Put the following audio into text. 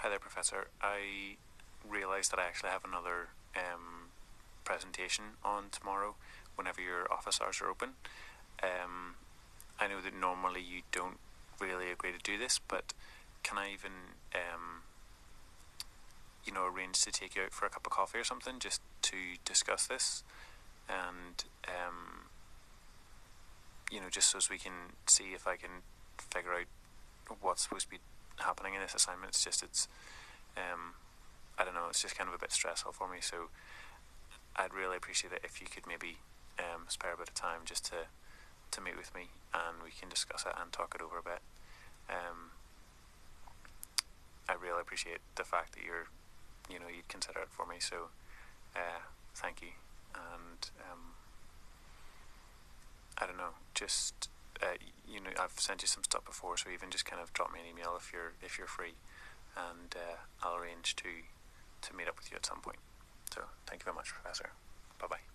Hi there, Professor. I realise that I actually have another presentation on tomorrow whenever your office hours are open. Um, I know that normally you don't really agree to do this, but can I even, arrange to take you out for a cup of coffee or something just to discuss this? And, just so as we can see if I can figure out what's supposed to be happening in this assignment. Um, I don't know, it's just kind of a bit stressful for me, so I'd really appreciate it if you could maybe spare a bit of time just to meet with me and we can discuss it and talk it over a bit. Um, I really appreciate the fact that you'd consider it for me, so thank you. And I don't know, just I've sent you some stuff before, so even just kind of drop me an email if you're free, and I'll arrange to meet up with you at some point. So thank you very much, Professor. Bye bye.